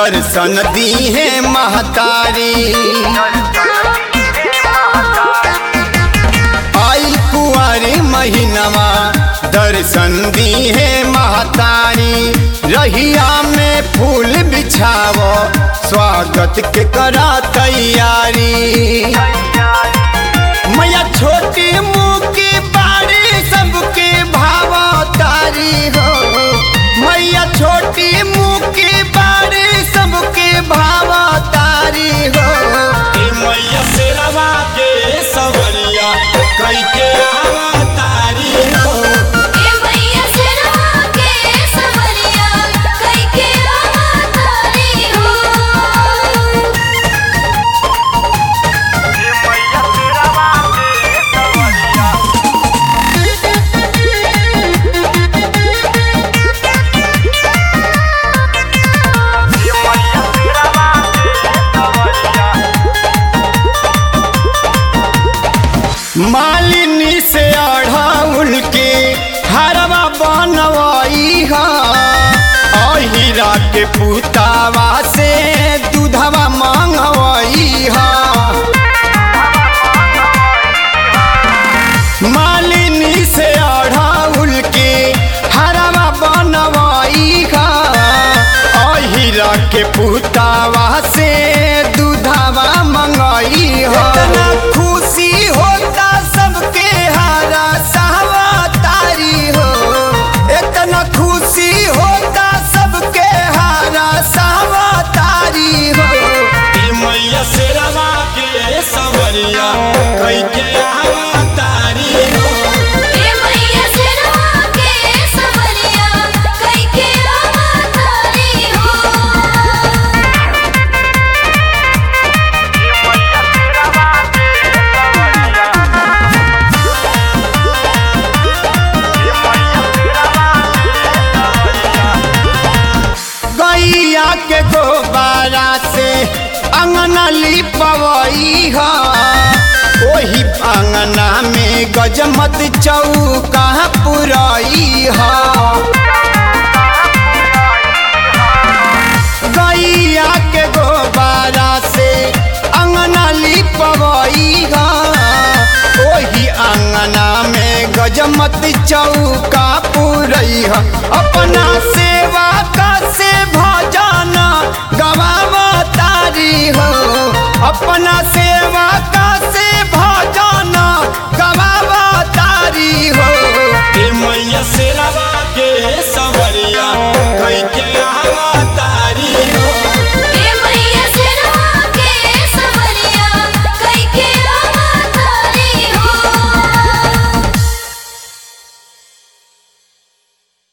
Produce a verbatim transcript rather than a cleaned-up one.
दर्शन दी है महतारी। आई कुंवारी महीनवा दर्शन दी है महतारी। रहिया में फूल बिछावो स्वागत के करा तैयारी। मैया छोटी मुँह की बाड़ी सबके भावा तारी हो। मैया छोटी मुँह की बाड़ी सबके भावा तारी हो। मैया शेरवा के सवरिया कई के आवा तारी हो। मैया शेरवा के सवरिया कई के आवा तारी हो। मालिनी से अढ़ाउल के हरवा बनवाई हा। अहिरा के पुतावा से दूधवा मांगवाई हा। मालिनी से अढ़ाउल के हरवा बनवाई हा। अहिरा के पुतावा से दूधवा मंगाई हा। खुशी होता सबके हारा सहवा तारी हो। इतना खुशी होता सबके हारा सहवा तारी हो। मैया शेरवा के सवरिया कई के आवा तारी हो। मैया शेरवा के सवरिया कई के आवा तारी हो। गैया के गोबारा से अंगना लिपवई हा। ओही अंगना में गजमत चौका पुरई हा। गैया के गोबारा से अंगना लिपवई हा। ओही अंगना में गजमत चौका पुरई हा। अपना सेवा का से भजन गवावा तारी हो। अपना सेवा का से भजन गवावा तारी हो। मैया से